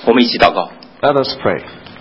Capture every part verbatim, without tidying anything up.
我们一起祷告。 Let us pray.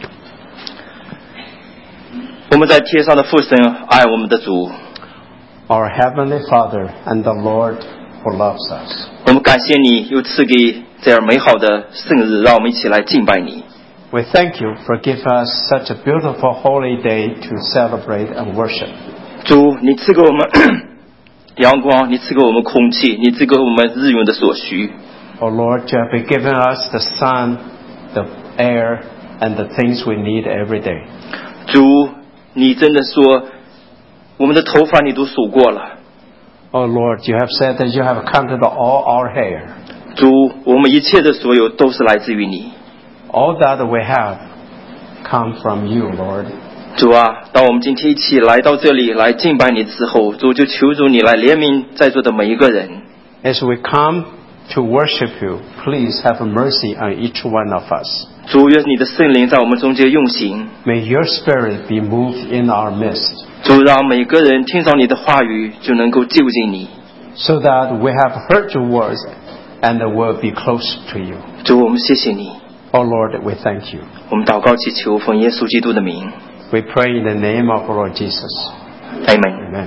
我们在天上的父神爱我们的主， Our Heavenly Father and the Lord who loves us. 我们感谢你又赐给这样美好的圣日，让我们一起来敬拜你。 We thank you for giving us such a beautiful holy day to celebrate and worship. 主，你赐给我们阳光，你赐给我们空气，你赐给我们日用的所需。 Oh Lord, you have given us the sun, the air, and the things we need every day. 主，你真的说，我们的头发你都数过了。 Oh Lord, you have said that you have counted all our hair. 主，我们一切的所有都是来自于你。 All that we have come from you, Lord. 主啊，当我们今天一起来到这里来敬拜你之后，主就求主你来怜悯在座的每一个人。 As we come to worship you, please have mercy on each one of us. 主，愿你的圣灵在我们中间运行。 May your spirit be moved in our midst, 主，让每个人听到你的话语就能够就近你。 so that we have heard your words and will be close to you. 主，我们谢谢你。 Oh Lord, we thank you. 我们祷告祈求奉耶稣基督的名。 We pray in the name of our Lord Jesus. Amen。 Amen.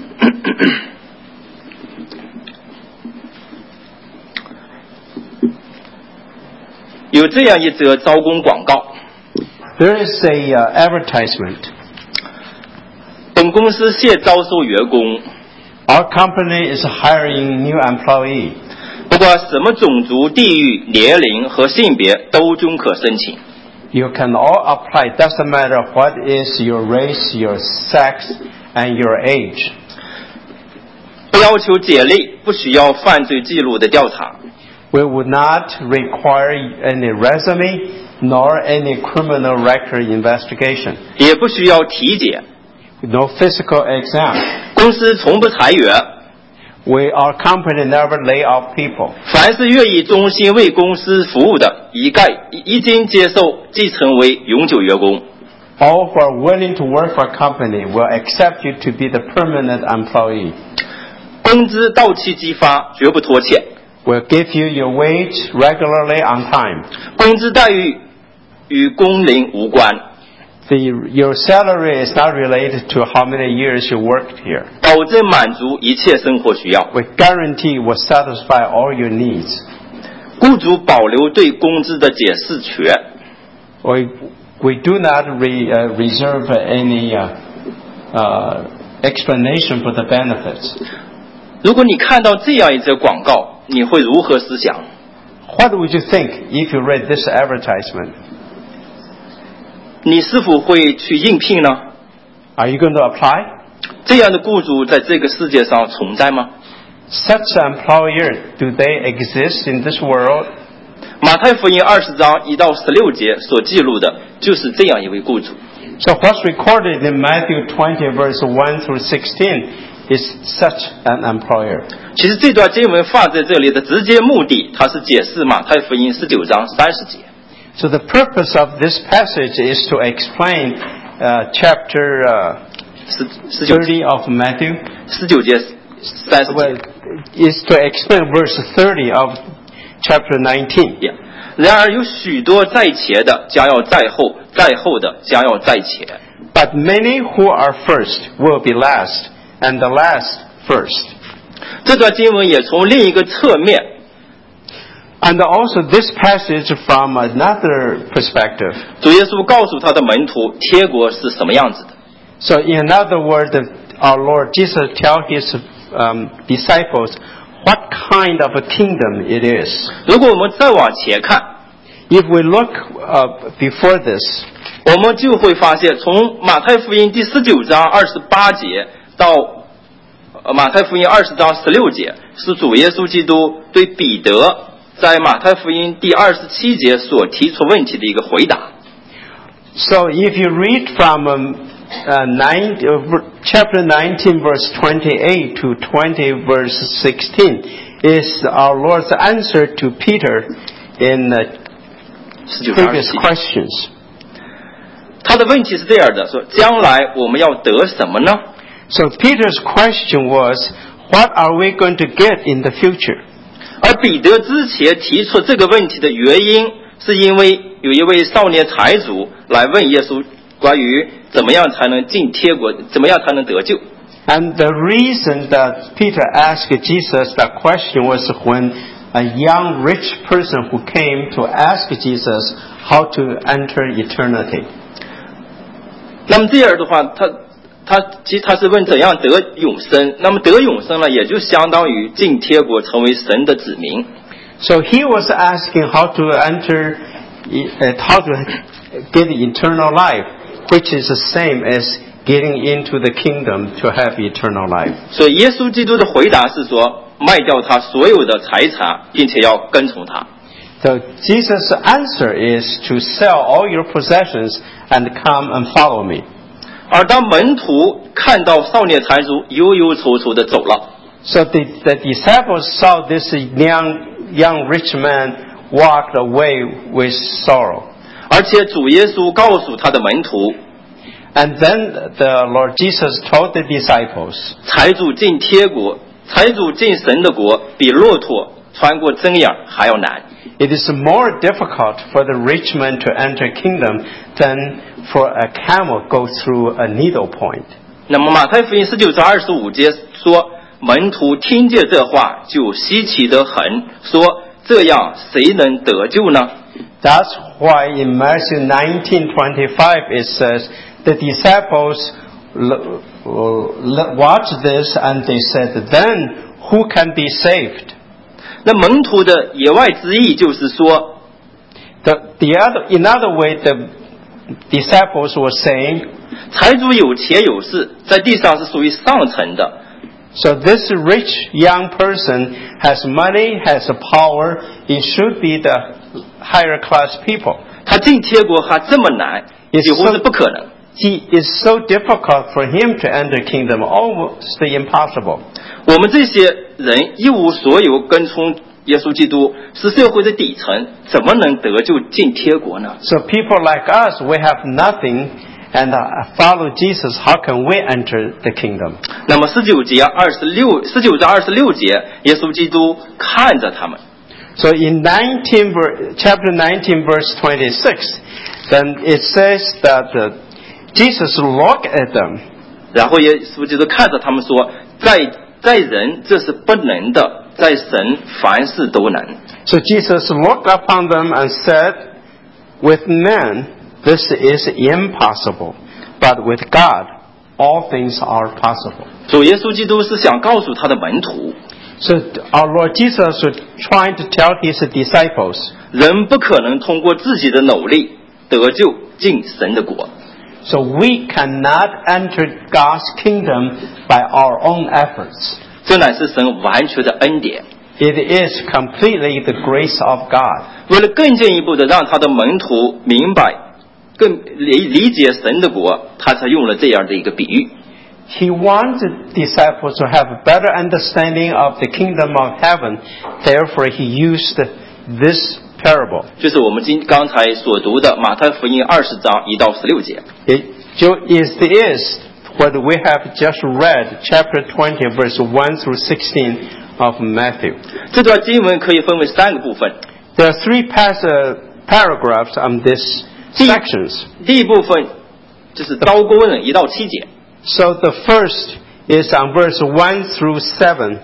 有这样一则招工广告， There is a uh, advertisement. 本公司现招收员工， Our company is hiring new employee. 不过什么种族、地域、年龄和性别都均可申请。 You can all apply. Doesn't matter what is your race, your sex, and your age. 不要求简历，不需要犯罪记录的调查。 We would not require any resume nor any criminal record investigation. 也不需要体检。 No physical exam. 公司从不裁员， We, our company never lay off people. 凡是愿意忠心为公司服务的，一概一经接受即成为永久员工。 All who are willing to work for a company will accept you to be the permanent employee. 工资到期即发，绝不拖欠。 We'll give you your wage regularly on time. 工资待遇与工龄无关， The, your salary is not related to how many years you worked here. 保证满足一切生活需要。 We guarantee will satisfy all your needs. 雇主保留对工资的解释权。 We, we do not re, uh, reserve any uh, uh, explanation for the benefits. 如果你看到这样一则广告，你会如何思想？ What would you think if you read this advertisement? 你是否会去应聘呢？ Are you going to apply? 这样的雇主在这个世界上存在吗？ Such employer, do they exist in this world? 马太福音二十章一到十六节所记录的就是这样一位雇主。 So what's recorded in Matthew twenty verse one through sixteen is such an employer. 其实这段经文放在这里的直接目的，它是解释马太福音十九章三十节。 So the purpose of this passage is to explain uh, chapter uh, 十九 thirty of Matthew. 十九节三十 Well, 节。 is to explain verse thirty of chapter nineteen. Yeah. 然而有许多在前的将要在后，在后的将要在前。 But many who are first will be last, and the last first. 这段经文也从另一个侧面， And also this passage from another perspective. 主耶稣告诉他的门徒，天国是什么样子的。 So in another word, our Lord Jesus tell his um, disciples what kind of a kingdom it is. 如果我们再往前看， If we look uh, before this, 我们就会发现，从马太福音第十九章二十八节到呃马太福音二十章十六节，是主耶稣基督对彼得在马太福音第二十七节所提出问题的一个回答。 so if you read from um, uh, nine, uh, chapter nineteen, verse twenty-eight to twenty, verse sixteen, is our Lord's answer to Peter in uh, 十九章二 previous 十七 questions. 他的问题是这样的，说将来我们要得什么呢？ So Peter's question was, what are we going to get in the future? 而彼得之前提出这个问题的原因是因为有一位少年财主来问耶稣关于怎么样才能进天国，怎么样才能得救。 And the reason that Peter asked Jesus that question was when a young rich person who came to ask Jesus how to enter eternity. 那么这样的话，他他其实他是问怎样得永生。那么得永生呢，也就相当于进天国，成为神的子民。 So he was asking how to enter, uh, how to get eternal life, which is the same as getting into the kingdom to have eternal life. 所以耶稣基督的回答是说，卖掉他所有的财产，并且要跟从他。 So Jesus' answer is to sell all your possessions and come and follow me. 而当门徒看到少年财主忧忧愁愁的走了， So the, the disciples saw this young, young rich man walked away with sorrow. 而且主耶稣告诉他的门徒， And then the Lord Jesus told the disciples, 财主进天国，财主进神的国，比骆驼穿过针眼还要难。 it is more difficult for the rich man to enter kingdom than for a camel go through a needle point. 那么马太福音十九章二十五节说，门徒听见这话就稀奇得很，说这样谁能得救呢？ That's why in Matthew nineteen twenty-five it says, the disciples l- l- watched this and they said, then who can be saved? 那门徒的言外之意就是说， The, the other, in other way, the disciples were saying, 财主有钱有势，在地上是属于上层的， so this rich young person has money, has a power, it should be the higher class people. 他进天国还这么难， It's 几乎 so- 是不可能。 He is so difficult for him to enter kingdom, almost impossible. 我们这些人一无所有，跟从耶稣基督，是社会的底层，怎么能得救进天国呢？ So people like us, we have nothing, and uh, follow Jesus. How can we enter the kingdom? 那么十九节二十六，十九章二十六节，耶稣基督看着他们， So in nineteen, ver- chapter nineteen, verse twenty-six, then it says that uh, Jesus looked at them. 然后耶稣基督看着他们说，在在人这是不能的，在神凡事都能。 So Jesus looked upon them and said, with men, this is impossible, but with God, all things are possible. 主耶稣基督是想告诉他的门徒， So our Lord Jesus was trying to tell his disciples, 人不可能通过自己的努力得救进神的国。 so we cannot enter God's kingdom by our own efforts. 这乃是神完全的恩典。 It is completely the grace of God. 为了更进一步的让他的门徒明白、更理理解神的国，他才用了这样的一个比喻。 He wanted disciples to have a better understanding of the kingdom of heaven. Therefore, he used this parable. 就是我们今刚才所读的马太福音二十章一到十六节。 It jo- is is what we have just read, chapter twenty, verse one through sixteen of Matthew. 这段经文可以分为三个部分。 There are three pas- uh, paragraphs on these sections. 第一部分就是招工人一到七节， So the first is on verse one through seven,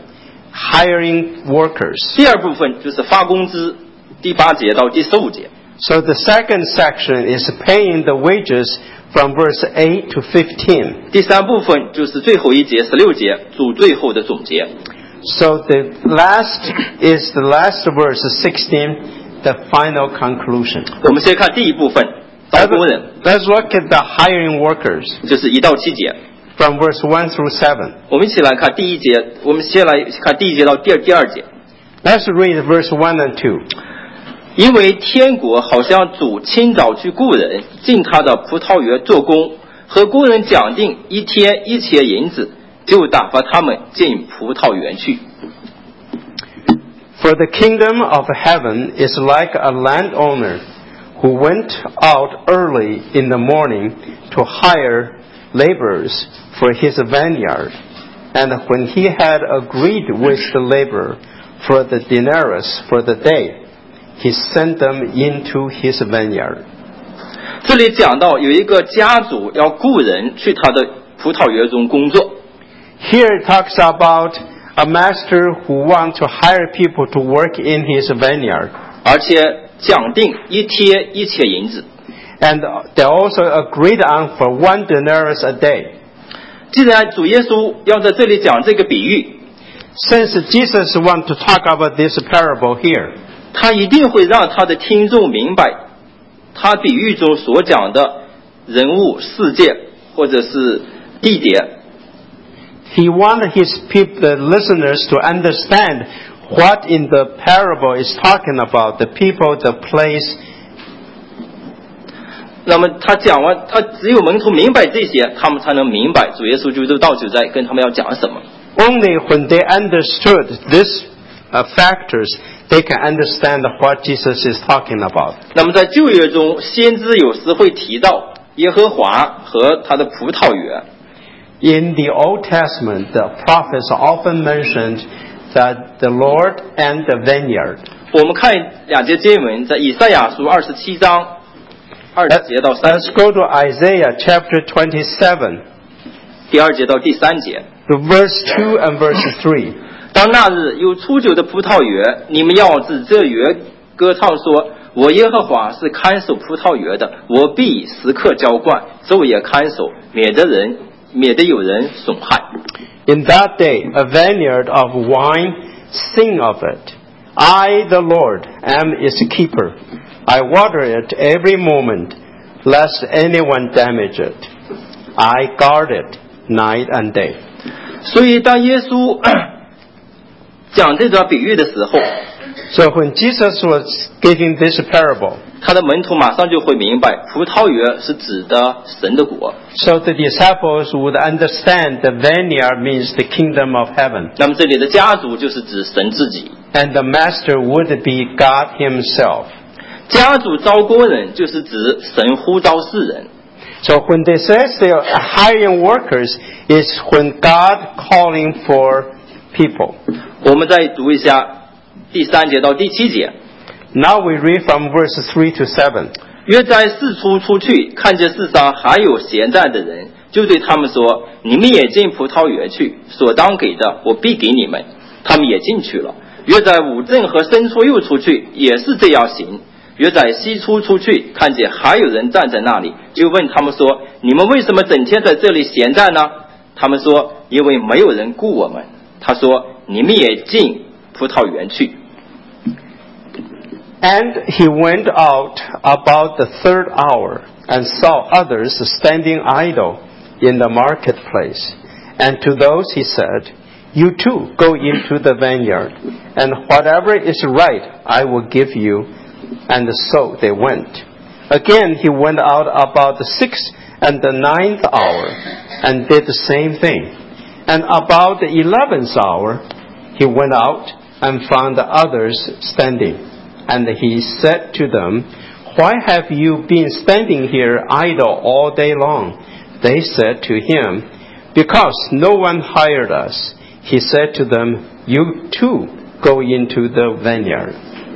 hiring workers. 第二部分就是发工资，第八节到第十五节。 So the second section is paying the wages from verse eight to fifteen. 第三部分就是最后一节十六节主最后的总结。 So the last is the last verse, sixteen, the final conclusion. 我们先看第一部分招工人， Let's look at the hiring workers 就是一到七节。 from verse one through seven. 我们一起来看第一节，我们先来看第一节到第二第二节。 Let's read verse one and two. 因为天国好像主清早去雇人进他的葡萄园做工，和工人讲定一天一钱银子，就打发他们进葡萄园去。 For the kingdom of heaven is like a landowner who went out early in the morning to hire laborers for his vineyard. And when he had agreed with the laborer for the denarius for the day, he sent them into his vineyard. 这里讲到有一个家主要雇人去他的葡萄园中工作。 Here it talks about a master who wants to hire people to work in his vineyard. 而且讲定一贴一钱银子。 And they also agreed on for one denarius a day. 既然主耶稣要在这里讲这个比喻， Since Jesus wants to talk about this parable here, 他一定会让他的听众明白他比喻中所讲的人物、事件或者是地点。 he wanted his people, the listeners, to understand what in the parable is talking about, the people, the place. 那么他讲完，他只有门徒明白这些，他们才能明白主耶稣基督到底在跟他们要讲什么。 Only when they understood these uh, factors, they can understand what Jesus is talking about. 那么在旧约中，先知有时会提到耶和华和他的葡萄园。 In the Old Testament, the prophets often mentioned that the Lord and the vineyard. 我们看两节经文，在以赛亚书二十七章二节到三 Let's go to Isaiah chapter twenty-seven, 第二节到第三节。 to verse two and verse three. 当那日有初九的葡萄园，你们要指这园歌唱说：我耶和华是看守葡萄园的，我必时刻浇灌，昼夜看守，免得人免得有人损害。 In that day, a vineyard of wine, sing of it. I, the Lord, am its keeper. I water it every moment, lest anyone damage it. I guard it night and day. 所以当耶稣讲这段比喻的时候， So when Jesus was giving this parable, 他的门徒马上就会明白，葡萄园是指的神的国。 so the disciples would understand the vineyard means the kingdom of heaven. 那么这里的家族就是指神自己， And the master would be God himself. 家主招工人就是指神呼召世人。 So when they say they are hiring workers, it's when God calling for people. 我们再读一下第三节到第七节。 Now we read from verses three to seven. 约在四出出去，看见世上还有闲在的人，就对他们说：你们也进葡萄园去，所当给的，我必给你们。他们也进去了。约在五正和申初又出去，也是这样行。约在西出出去，看见还有人站在那里，就问他们说：你们为什么整天在这里闲在呢？他们说：因为没有人雇我们。他说：你们也进葡萄园去。 And he went out about the third hour and saw others standing idle in the marketplace. And to those he said, you too go into the vineyard, and whatever is right I will give you. And so they went. Again he went out about the sixth and the ninth hour and did the same thing. And about the eleventh hour he went out and found the others standing. And he said to them, why have you been standing here idle all day long? They said to him, because no one hired us. He said to them, you too go into the vineyard.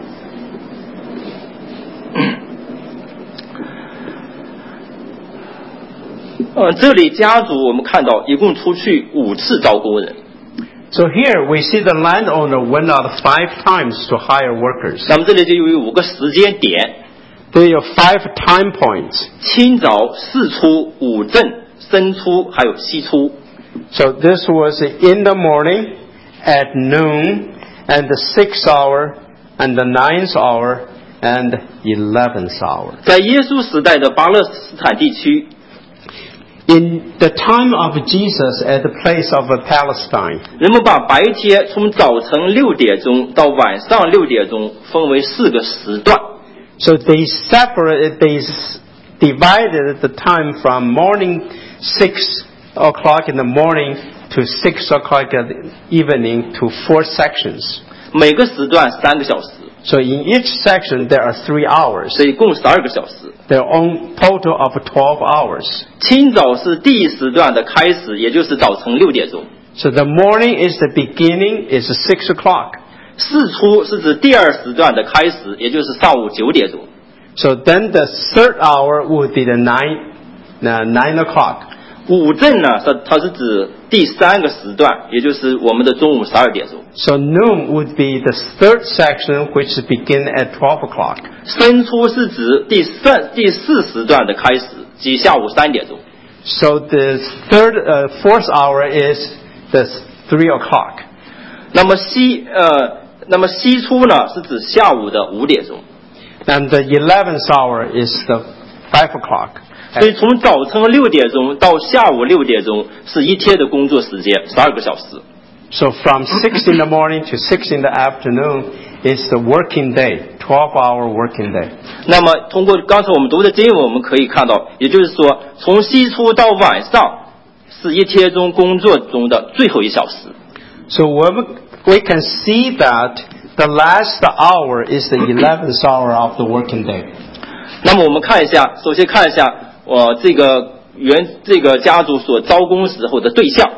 呃，这里家族我们看到一共出去五次招工人。 So here we see the landowner went out five times to hire workers. 那么这里就有五个时间点： There are five time points. 清早、巳初、午正、申初，还有西初。 So this was in the morning, at noon, and the sixth hour, and the ninth hour, and eleventh hour. 在耶稣时代的巴勒斯坦地区， In the time of Jesus at the place of Palestine, 人们把白天从早晨六点钟到晚上六点钟分为四个时段。 so they separated, they s- divided the time from morning six o'clock in the morning to six o'clock in the evening to four sections. 每个时段三个小时， So in each section there are three hours. 所以共十二个小时。 There are on total of twelve hours. 清早是第一时段的开始，也就是早晨六点钟。 So the morning is the beginning, is six o'clock. 巳初是指第二时段的开始，也就是上午九点钟。 So then the third hour would be the nine, uh, nine o'clock. 午正呢，它它是指第三个时段，也就是我们的中午十二点钟。 So noon would be the third section, which begin at twelve o'clock. 申初是指第三第四时段的开始，即下午三点钟。 So the third, uh, fourth hour is the three o'clock. 那么西呃，那么西初呢，是指下午的五点钟。 And the eleventh hour is the five o'clock. 所以从早晨六点钟到下午六点钟是一天的工作时间，十二个小时。 So from six in the morning to six in the afternoon is the working day, twelve-hour working day. 那么通过刚才我们读的经文，我们可以看到，也就是说，从西初到晚上是一天中工作中的最后一小时。 So we we can see that the last hour is the eleventh hour of the working day. 那么我们看一下，首先看一下，呃，这个原这个家族所招工时候的对象。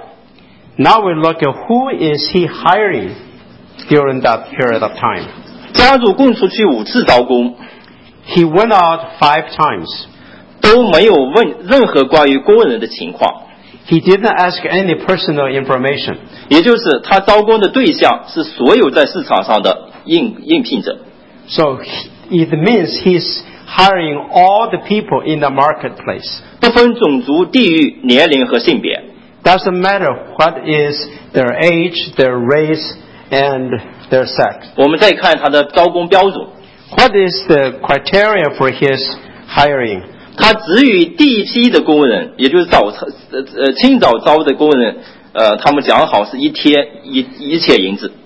Now we look at who is he hiring during that period of time. 家主共出去五次招工， He went out five times. 都没有问任何关于工人的情况， He didn't ask any personal information. 也就是他招工的对象是所有在市场上的应应聘者。 So it means he's hiring all the people in the marketplace. 不分种族、地域、年龄和性别。 Doesn't matter what is their age, their race, and their sex. 我们再看他的招工标准， What is the criteria for his hiring? 他只与第一批的工人，也就是早呃呃清早招的工人，呃，他们讲好是一天一一切银子。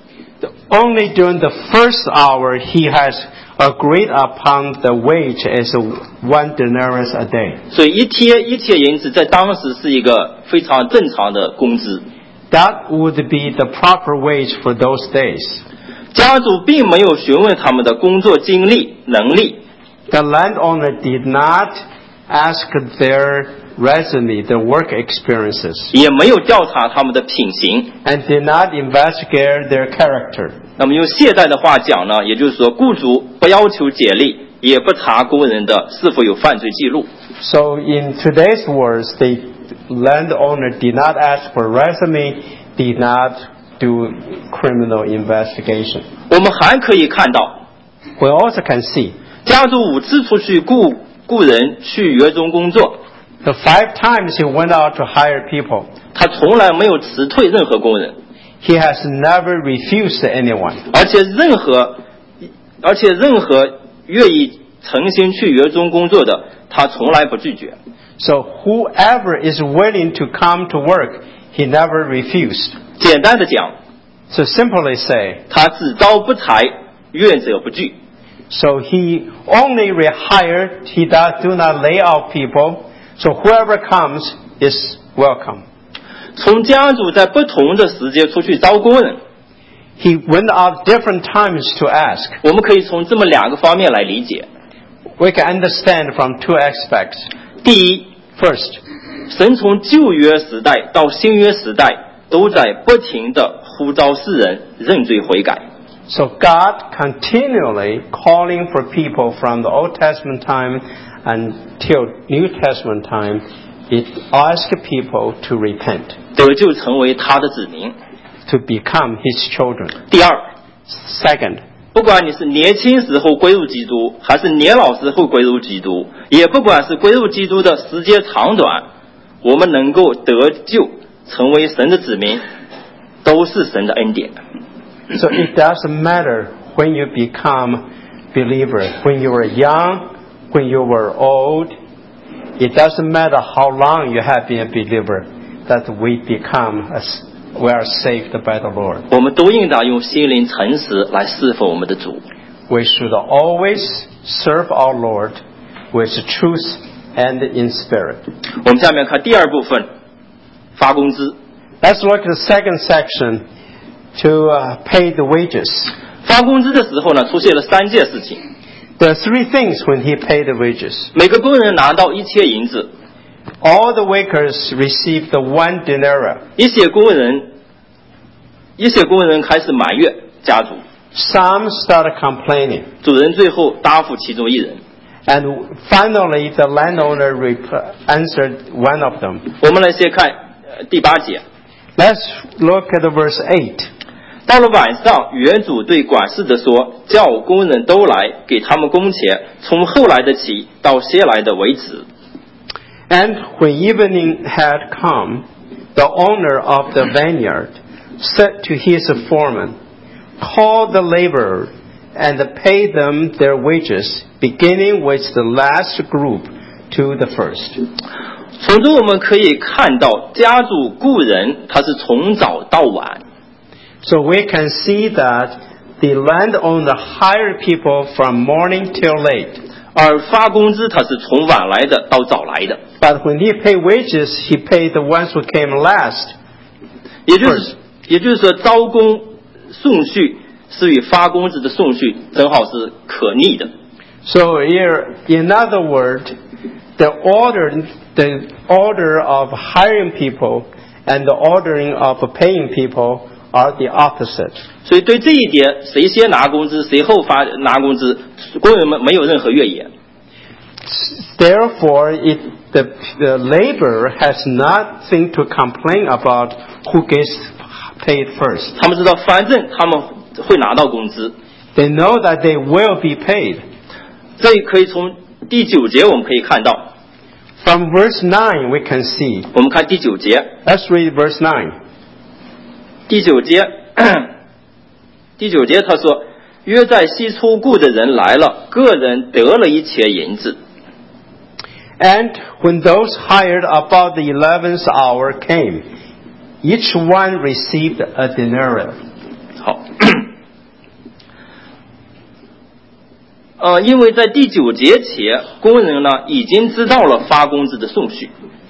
Only during the first hour he has agreed upon the wage as one denarius a day. 所以一天一切银子在当时是一个非常正常的工资。 That would be the proper wage for those days. 家主并没有询问他们的工作经历、能力， The landowner did not ask their resume, their work experiences, 也没有调查他们的品行。 and did not investigate their character. 那么用现代的话讲呢，也就是说，雇主不要求简历，也不查工人的是否有犯罪记录。 So in today's words, the landowner did not ask for resume, did not do criminal investigation. 我们还可以看到， We also can see 家主五次出去雇雇人去园中工作， the five times he went out to hire people, 他从来没有辞退任何工人， he has never refused anyone. 而且任何而且任何愿意诚心去园中工作的，他从来不拒绝。 So whoever is willing to come to work, he never refused. 简单的讲， So simply say, 他只招不裁，愿者不拒。 so he only rehired, he does do not lay off people, so whoever comes is welcome. 从家主在不同的时间出去招工人， He went out different times to ask. 我们可以从这么两个方面来理解。 We can understand from two aspects. 第一， First, 神从旧约时代到新约时代，都在不停地呼召世人认罪悔改。 so God continually calling for people from the Old Testament time until New Testament time, it asks people to repent, 得救成为他的子民。 to become His children. 第二， Second, 不管你是年轻时候归入基督，还是年老时候归入基督，也不管是归入基督的时间长短，我们能够得救成为神的子民，都是神的恩典。 so it doesn't matter when you become believer, when you were young, when you were old, it doesn't matter how long you have been a believer, that we become, a, we are saved by the Lord. 我们都应当用心灵诚实来侍奉我们的主。 We should always serve our Lord with truth and in spirit. 我们下面看第二部分，发工资。 Let's look at the second section to uh, pay the wages. 发工资的时候呢，出现了三件事情。 There are three things when he paid the wages. 每个工人拿到一千银子， All the workers received the one denarius. 一些工人，一些工人开始埋怨家主。 Some started complaining. 主人最后答复其中一人。 And finally, the landowner rep- answered one of them. 我们来先看、呃、第八节。 Let's look at verse eight. 到了晚上，园主对管事的说：“叫工人都来，给他们工钱，从后来的起到先来的为止。” And when evening had come, the owner of the vineyard said to his foreman, "Call the laborer and pay them their wages, beginning with the last group to the first." 从中我们可以看到，家主雇人，他是从早到晚。 So we can see that the landowner hired people from morning till late. 而发工资，他是从晚来的到早来的。 But when he paid wages, he paid the ones who came last. 也就是也就是说，招工顺序是与发工资的顺序正好是可逆的。 So here, in other words, the order, the order of hiring people and the ordering of paying people are the opposite. 所以对这一点，谁先拿工资，谁后发拿工资，工人们没有任何越野。 Therefore, it, the, the laborer has nothing to complain about who gets paid first. 他们知道，反正他们会拿到工资。 They know that they will be paid. 这可以从第九节我们可以看到。 From verse nine, we can see. 我们看第九节。 Let's read verse nine. 第九节，第九节他说：“约在西出雇的人来了，个人得了一钱银子。” And when those hired about the eleventh hour came, each one received a denarius. 好，呃，因为在第九节前，工人呢已经知道了发工资的顺序。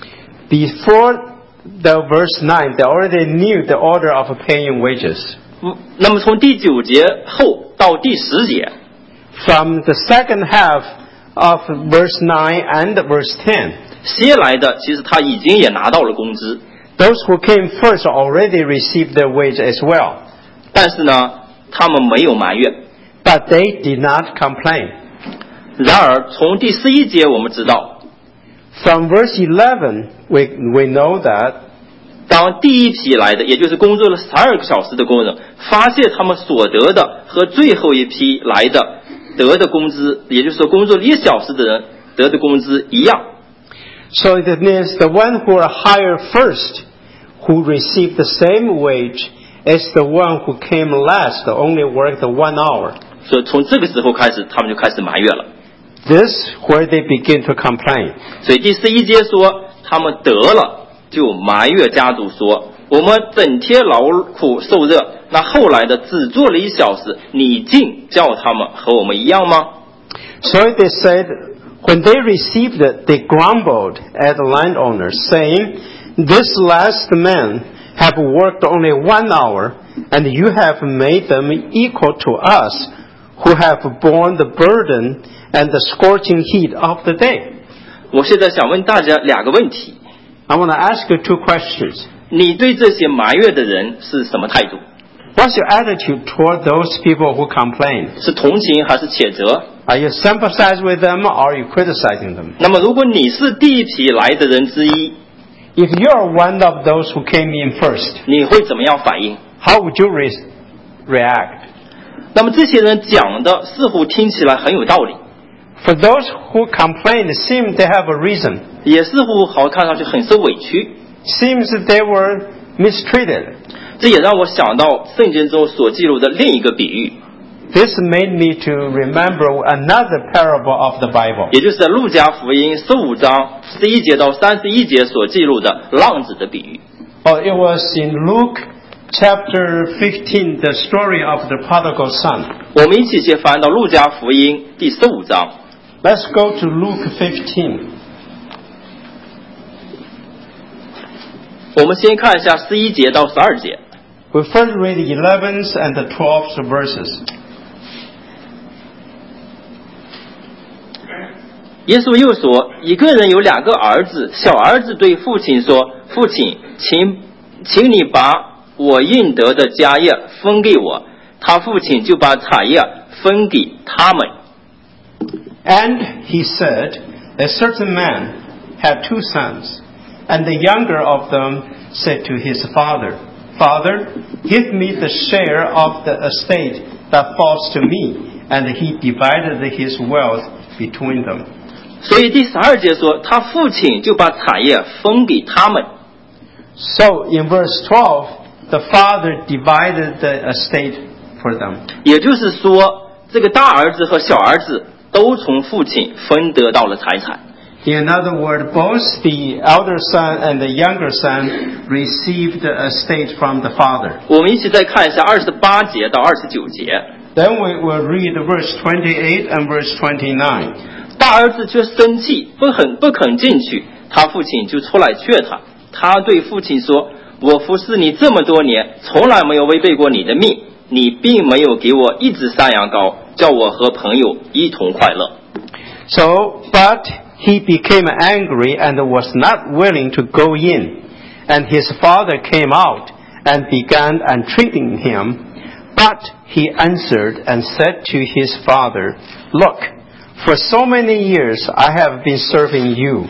Before the verse nine, they already knew the order of paying wages. 嗯，那么从第九节后到第十节， From the second half of verse nine and verse ten, 先来的其实他已经也拿到了工资， those who came first already received their wage as well. 但是呢，他们没有埋怨。 But they did not complain. 然而从第十一节我们知道， From verse eleven, we, we know that 当第一批来的，也就是工作了十二个小时的工人，发现他们所得的和最后一批来的得的工资，也就是说工作了一小时的人得的工资一样。 So it means the one who are hired first, who received the same wage as the one who came last, only worked one hour. 所以从这个时候开始，他们就开始埋怨了。 This where they begin to complain. 所以第十一节说，他们得了就埋怨家主说：“我们整天劳苦受热，那后来的只做了一小时，你竟叫他们和我们一样吗？” So they said, when they received it, they grumbled at the landowner, saying, "This last men have worked only one hour, and you have made them equal to us, who have borne the burden and the scorching heat of the day." 我现在想问大家两个问题： I want to ask you two questions. 你对这些埋怨的人是什么态度？ What's your attitude toward those people who complain? 是同情还是谴责？ Are you sympathize with them or are you criticizing them? 那么，如果你是第一批来的人之一， If you're one of those who came in first, 你会怎么样反应？ how would you re- react? 那么这些人讲的似乎听起来很有道理， For those who complain, it seems they have a reason. 也似乎好看上去很受委屈。 Seems that they were mistreated. 这也让我想到圣经中所记录的另一个比喻， This made me to remember another parable of the Bible. 也就是在路加福音十五章十一节到三十一节所记录的浪子的比喻。 Oh, it was in Luke chapter fifteen, the story of the prodigal son. 我们一起先翻到路加福音第十五章。 Let's go to Luke fifteen. 我们先看一下十一节到十二节。 We first read the eleventh and the twelfth verses. 耶稣又说，一个人有两个儿子，小儿子对父亲说：“父亲，请请你把我应得的家业分给我。” 他父亲就把产业分给他们。 And he said, a certain man had two sons, and the younger of them said to his father, Father, give me the share of the estate that falls to me. And he divided his wealth between them. 所以第十二节说，他父亲就把产业分给他们。 So in verse twelve, the father divided the estate for them. 也就是说，这个大儿子和小儿子都从父亲分得到了财产。 In other words, both the elder son and the younger son received the estate from the father. 我们一起再看一下二十八节到二十九节。 Then we will read verse twenty-eight and verse twenty-nine. 大儿子却生气，不肯不肯进去，他父亲就出来劝他。他对父亲说：“我服侍你这么多年，从来没有违背过你的命，你并没有给我一只山羊羔，叫我和朋友一同快乐。” So, but he became angry and was not willing to go in. And his father came out and began entreating him. But he answered and said to his father, Look, for so many years I have been serving you,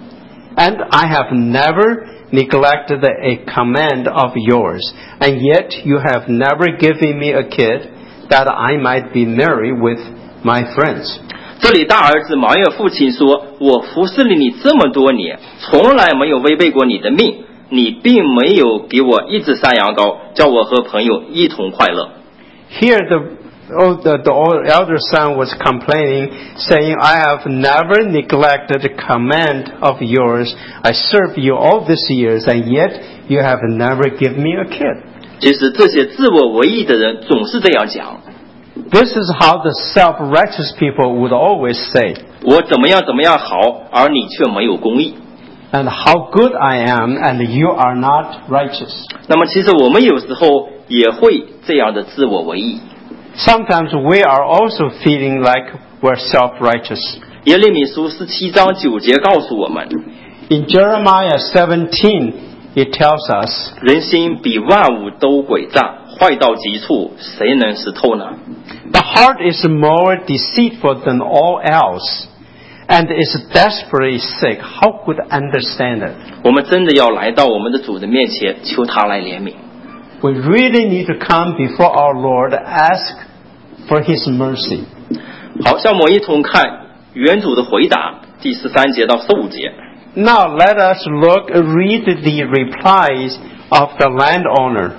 and I have never neglected a command of yours, and yet you have never given me a kid that I might be merry with my friends. 这里大儿子埋怨父亲说：“我服侍了你这么多年，从来没有违背过你的命，你并没有给我一只山羊羔，叫我和朋友一同快乐。” Here the, oh, the, the elder son was complaining, saying, I have never neglected a command of yours. I served you all these years, and yet you have never given me a kid. 其实这些自我为义的人总是这样讲。 This is how the self-righteous people would always say. 我怎么样怎么样好，而你却没有公义。 And how good I am, and you are not righteous. 那么其实我们有时候也会这样的自我为义。 Sometimes we are also feeling like we're self-righteous. 耶利米书十七章九节告诉我们， In Jeremiah seventeen, it tells us, 人心比万物都诡诈，坏到极处，谁能识透呢？ The heart is more deceitful than all else, and is desperately sick. How could understand it? 我们真的要来到我们的主的面前，求他来怜悯。 We really need to come before our Lord, ask for His mercy. 好，像我们一同看原主的回答，第十三节到十五节。 Now let us look, read the replies of the landowner.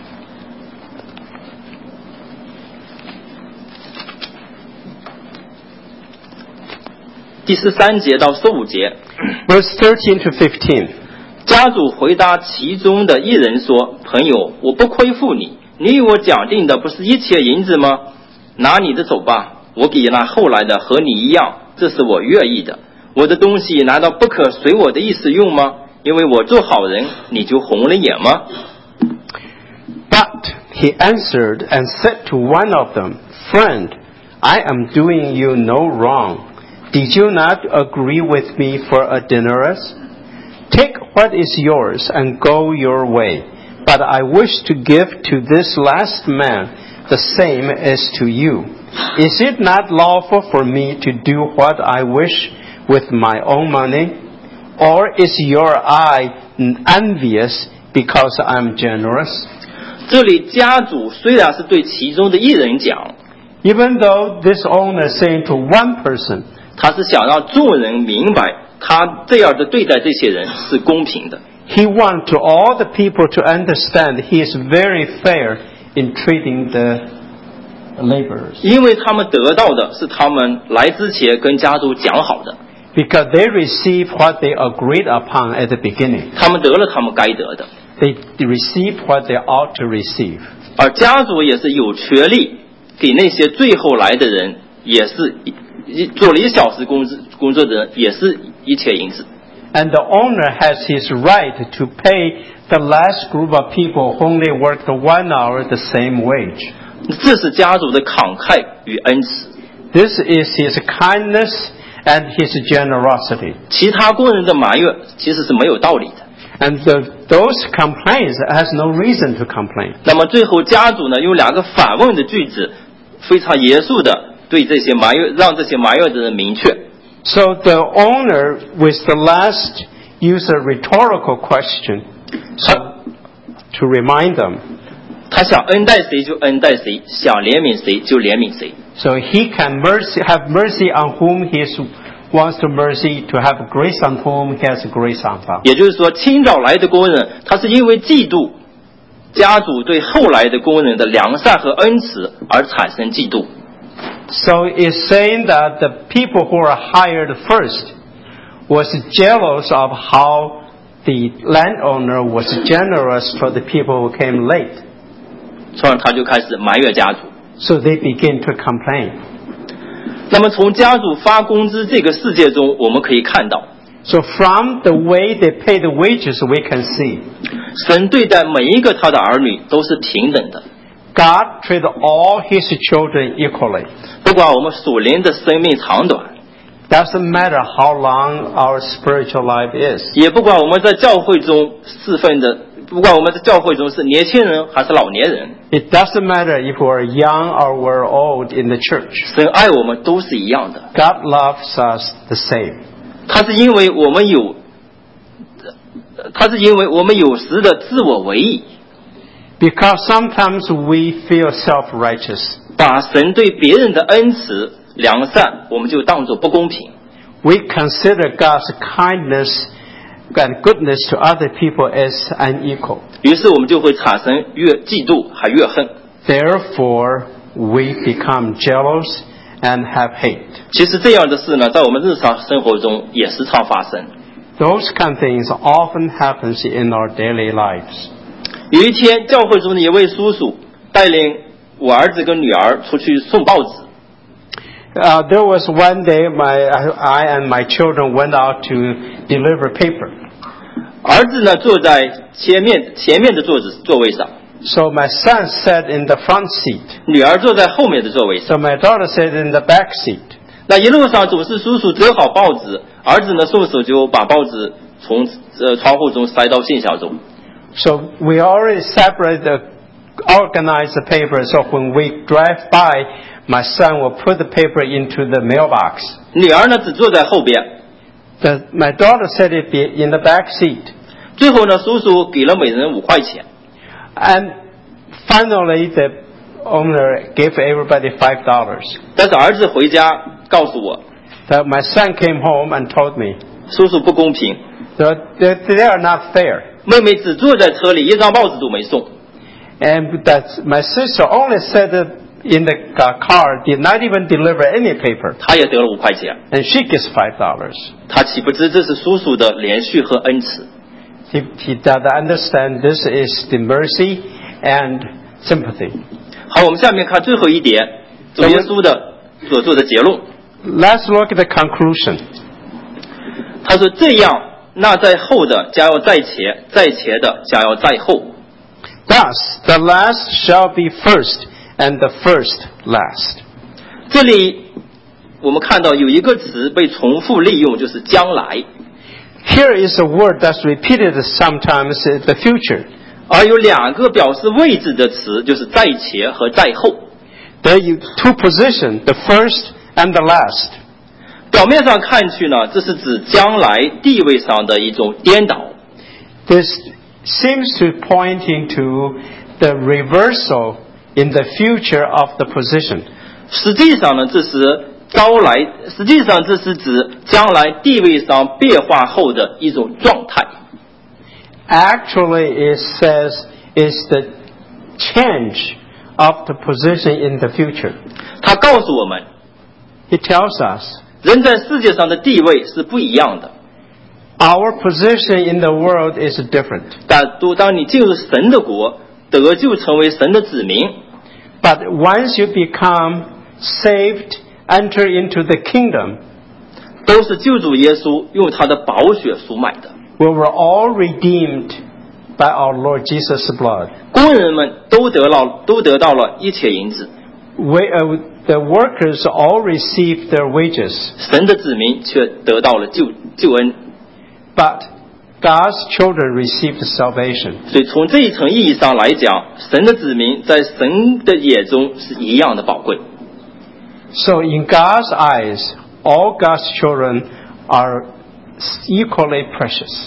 第十三节到十五节， Verse thirteen to fifteen. 家主回答其中的一人说：“朋友，我不亏负你，你与我讲定的不是一切银子吗？拿你的走吧，我给那后来的和你一样，这是我愿意的。我的东西难道不可随我的意思用吗？因为我做好人，你就红了眼吗？” But he answered and said to one of them, Friend, I am doing you no wrong. Did you not agree with me for a denarius? Take what is yours and go your way. But I wish to give to this last man the same as to you. Is it not lawful for me to do what I wish with my own money? Or is your eye envious because I'm generous? 这里家主虽然是对其中的一人讲， Even though this owner is saying to one person, 他是想让众人明白，他这样的对待这些人是公平的。 he wants to all the people to understand he is very fair in treating the laborers. 因为他们得到的是他们来之前跟家主讲好的， Because they receive what they agreed upon at the beginning. 他们得了他们该得的， They receive what they ought to receive. 而家主也是有权利给那些最后来的人，也是一做了一小时工作工作的人，也是一切银子。 And the owner has his right to pay the last group of people who only worked one hour the same wage. 这是家主的慷慨与恩慈。 This is his kindness and his generosity. 其他工人的埋怨其实是没有道理的。 And the, those complaints has no reason to complain. 那么最后家主呢，用两个反问的句子，非常严肃的对这些埋怨，让这些埋怨的人明确。 So the owner with the last used a rhetorical question so, to remind them. 他想恩待谁就恩待谁，想怜悯谁就怜悯谁。 So he can mercy, have mercy on whom he wants to mercy, to have grace on whom he has grace on them. 也就是说，清早来的工人，他是因为嫉妒家主对后来的工人的良善和恩慈而产生嫉妒。 So it's saying that the people who are hired first was jealous of how the landowner was generous for the people who came late. 从而他就开始埋怨家主。 So they begin to complain. 那么从家主发工资这个世界中，我们可以看到， So from the way they pay the wages, we can see 神对待每一个他的儿女都是平等的， God treats all His children equally. 不管我们属灵的生命长短， Doesn't matter how long our spiritual life is. 也不管我们在教会中侍奉的，不管我们在教会中是年轻人还是老年人， It doesn't matter if we're young or we're old in the church. 神爱我们都是一样的。 God loves us the same. 他是因为我们有，他是因为我们有时的自我为意， Because sometimes we feel self-righteous. 把神对别人的恩慈、良善，我们就当作不公平。 We consider God's kindness and goodness to other people as unequal. 于是我们就会产生越嫉妒还越恨。 Therefore, we become jealous and have hate. 其实这样的事呢，在我们日常生活中也时常发生。 Those kind of things often happens in our daily lives. 有一天，教会中的一位叔叔带领我儿子跟女儿出去送报纸。 Uh, there was one day my, I and my children went out to deliver paper. 儿子呢坐在前面前面的座子座位上， So my son sat in the front seat. 女儿坐在后面的座位上。 So my daughter sat in the back seat. 那一路上总是叔叔折好报纸，儿子呢顺手就把报纸从呃窗户中塞到信箱中。 So we already separated, the, organized the paper. So when we drive by, my son will put the paper into the mailbox. 女儿呢只坐在后边。 The, my daughter sat in the back seat. 最后呢，叔叔给了每人五块钱。 And finally, the owner gave everybody five dollars. 但是儿子回家告诉我， That my son came home and told me 叔叔不公平， that they, they are not fair. 妹妹只坐在车里，一张报纸都没送。 And that my sister only sat in the car, did not even deliver any paper. 她也得了五块钱。 And she gets five dollars. 她岂不知这是叔叔的连续和恩慈？ He, he does understand this is the mercy and sympathy. 好，我们下面看最后一点，主耶稣的所做的结论。 Let's look at the conclusion. 他说：“这样，那在后的将要在前，在前的将要在后。 Thus, the last shall be first, and the first last.” 这里我们看到有一个词被重复利用，就是将来。 Here is a word that's repeated sometimes in the future. 而有两个表示位置的词，就是在前和在后。 There are two positions, the first and the last. 表面上看去呢，这是指将来地位上的一种颠倒。 This seems to point into the reversal in the future of the position. 实际上呢，这是招来，实际上这是指将来地位上变化后的一种状态。 Actually, it says it's the change of the position in the future. 他告诉我们， He tells us 人在世界上的地位是不一样的。 our position in the world is different. 但当你进入神的国，得救成为神的子民， But once you become saved, enter into the kingdom, 都是救主耶稣用他的宝血赎买的。 we were all redeemed by our Lord Jesus' blood. 工人们都得到都得到了一切银子， We, uh, the workers all received their wages, 神的子民却得到了救救恩。 but God's children received salvation. 所以从这一层意义上来讲，神的子民在神的眼中是一样的宝贵。 So in God's eyes, all God's children are equally precious.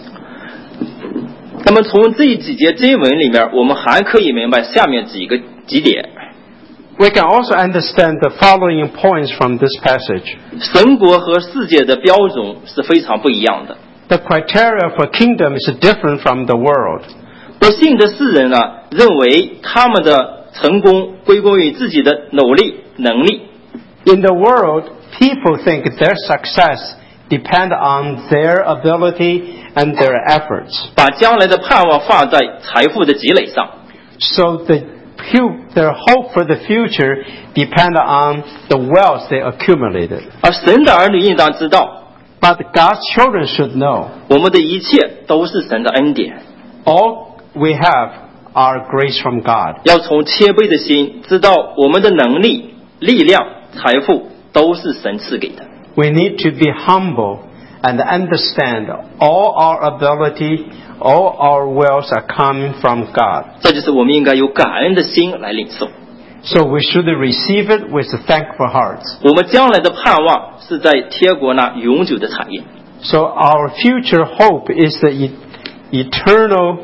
那么从这几节经文里面，我们还可以明白下面几个几点。 We can also understand the following points from this passage. 神国和世界的标准是非常不一样的。 The criteria for kingdom is different from the world. 不信的世人呢，认为他们的成功归功于自己的努力能力。 In the world, people think their success depends on their ability and their efforts. 把将来的盼望放在财富的积累上。 So the, their hope for the future depends on the wealth they accumulated. 而神的儿女应当知道， But God's children should know, 我们的一切都是神的恩典。 all we have are grace from God. 要从谦卑的心知道，我们的能力、力量、财富都是神赐给的。 We need to be humble and understand all our ability, all our wealth are coming from God. 这就是我们应该有感恩的心来领受。 So we should receive it with thankful hearts. 我们将来的盼望是在天国那永久的产业。 So our future hope is the e- eternal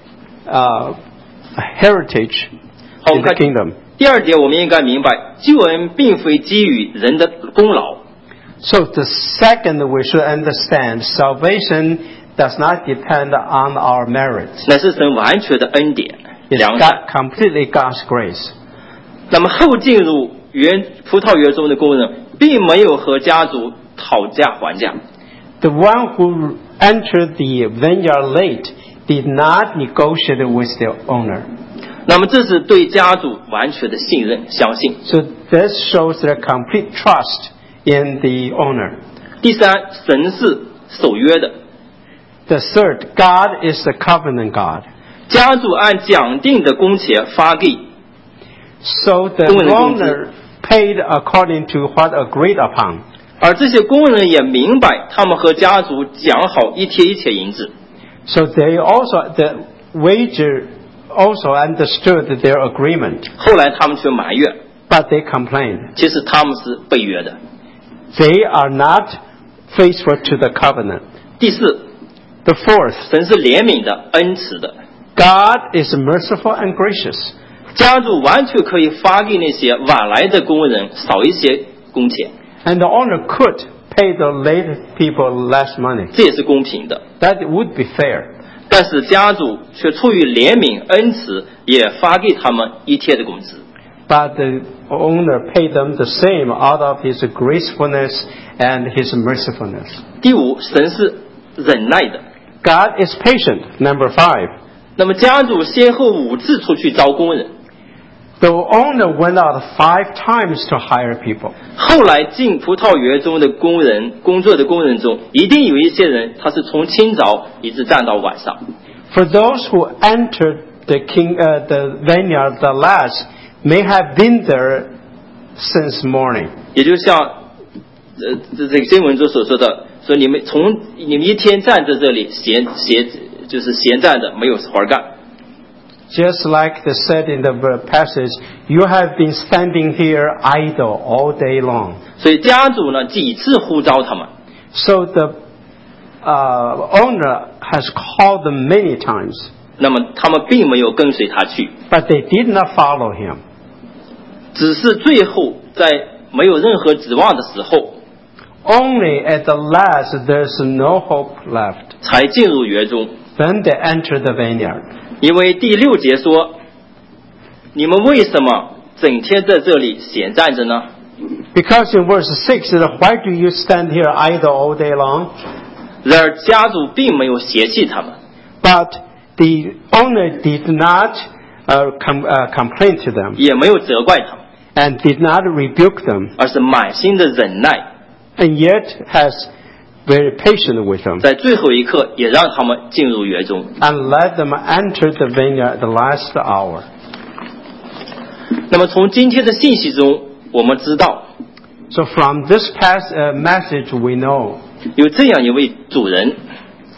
uh, heritage 好，我 in 们 the 看 kingdom. 第二点，我们应该明白，救恩并非基于人的功劳。 So the second we should understand, salvation does not depend on our merits. 乃是神完全的恩典 It's 良善。 God, completely God's grace. 那么后进入园葡萄园中的工人，并没有和家族讨价还价， The one who entered the vineyard late did not negotiate with the owner. 那么这是对家族完全的信任相信。 So this shows their complete trust in the owner. 第三，神是守约的， The third, God is the covenant God. 家族按讲定的工钱发给， So the 工人的工资。 owner paid according to what agreed upon. 而这些工人也明白，他们和家族讲好一天一天银子。 So they also, the wager also understood their agreement, 后来他们却埋怨， but they complained. 其实他们是背约的。 They are not faithful to the covenant. 第四， The fourth, 神是怜悯的、恩慈的， God is merciful and gracious. 家族完全可以发给那些晚来的工人少一些工钱， And the owner could pay the late people less money. 这也是公平的。 That would be fair. 但是家族却出于怜悯恩慈，也发给他们一天的工资。 But the owner paid them the same out of his gracefulness and his mercifulness. 第五，神是忍耐的。 God is patient. Number five. 那么家主先后五次出去招工人， The owner went out five times to hire people. 后来进葡萄园中的工人工作的工人中，一定有一些人他是从清早一直站到晚上。 For those who entered the king, uh, the vineyard the last, may have been there since morning. 也就像呃这这个经文中所说的，说你们从你们一天站在这里闲闲就是闲站着没有活干。 Just like they said in the passage, you have been standing here idle all day long. 所以家主呢几次呼召他们， So the uh, owner has called them many times, 那么他们并没有跟随他去， but they did not follow him. 只是最后在没有任何指望的时候， Only at the last there's no hope left. 才进入园中。 Then they entered the vineyard. 因为第六节说，你们为什么整天在这里闲站着呢？ Because in verse six, it says, why do you stand here idle all day long? 然而家主并没有嫌弃他们， But the owner did not uh, com- uh, complain to them 也没有责怪他们， and did not rebuke them, 而是满心的忍耐， and yet has very patient with them 在最后一刻也让他们进入园中。 and let them enter the vineyard at the last hour. 那么从今天的信息中，我们知道 So from this past uh, message, we know 有这样一位主人，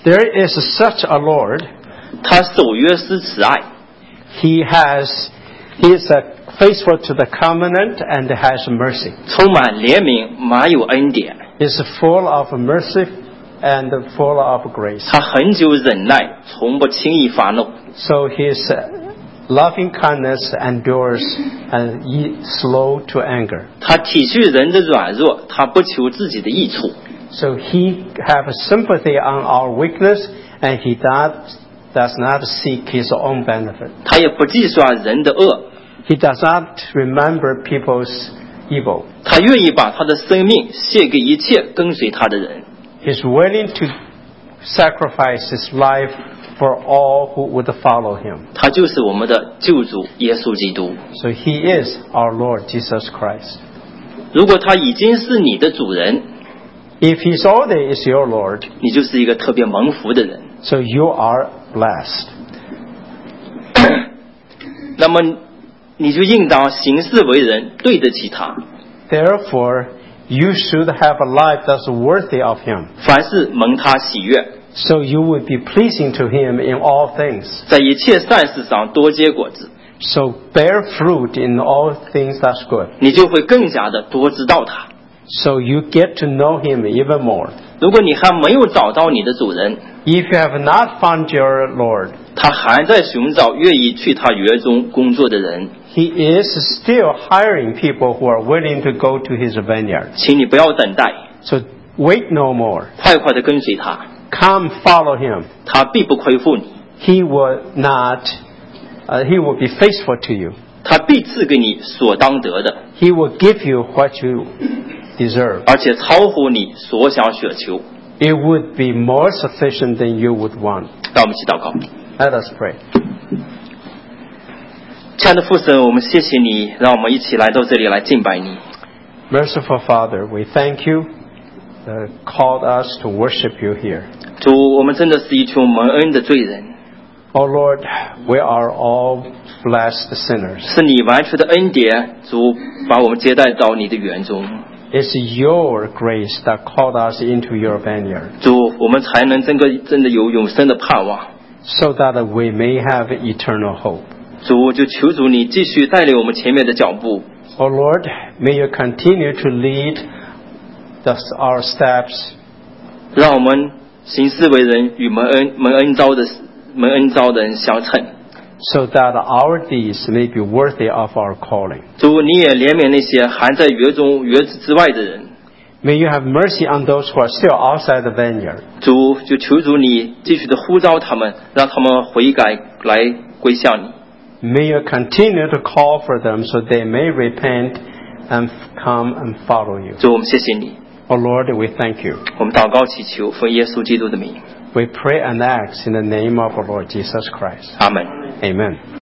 There is such a Lord. 他守约施慈爱， He has, He is uh, faithful to the covenant and has mercy. 充满怜悯，满有恩典。 He is full of mercy and full of grace. 他很久忍耐，从不轻易发怒。 So His uh, loving kindness endures and he slow to anger. 他体恤人的软弱，他不求自己的益处。 So He have sympathy on our weakness and He does, does not seek His own benefit. 他也不计算人的恶， He does not remember people's evil. 他愿意把他的生命献给一切跟随他的人。 He's willing to sacrifice His life for all who would follow Him. 他就是我们的救主耶稣基督。 So He is our Lord Jesus Christ. 如果他已经是你的主人， If He's already is your Lord, 你就是一个特别蒙福的人。 so you are blessed. 那么你就应当行事为人，对得起他。 Therefore, you should have a life that's worthy of Him. 凡事蒙他喜悦， So you would be pleasing to Him in all things. 在一切善事上多结果子， So bear fruit in all things that's good. 你就会更加的多知道他。 So you get to know Him even more. 如果你还没有找到你的主人， If you have not found your Lord, 他还在寻找愿意去他园中工作的人， He is still hiring people who are willing to go to His vineyard. 请你不要等待， So wait no more. 快快的跟随他， Come follow Him. 他必不亏负你， He will not, uh, He will be faithful to you. 他必赐给你所当得的， He will give you what you deserve. 而且超乎你所想所求。 It would be more sufficient than you would want. 让我们一起祷告。 Let us pray. 亲爱的父神，我们谢谢你，让我们一起来到这里来敬拜你。 Merciful Father, we thank you that called us to worship you here. 主，我们真的是一群蒙恩的罪人， Oh Lord, we are all blessed sinners. 是你完全的恩典，主把我们接待到你的园中。 It's your grace that called us into your vineyard 主，我们才能真个真的有永生的盼望。 so that we may have eternal hope. 主，就求主你继续带领我们前面的脚步。 Oh Lord, may you continue to lead the, our steps 让我们行事为人与蒙恩蒙恩召的蒙恩召的人相称。 so that our deeds may be worthy of our calling. 主，你也怜悯那些还在园中园子之外的人。 May you have mercy on those who are still outside the vineyard. 主，就求主你继续的呼召他们，让他们悔改来归向你。 May you continue to call for them so they may repent and come and follow you. 主，我们谢谢你， Oh Lord, we thank you. 我们祷告祈求，奉耶稣基督的名， We pray and ask in the name of our Lord Jesus Christ. 阿门。 Amen.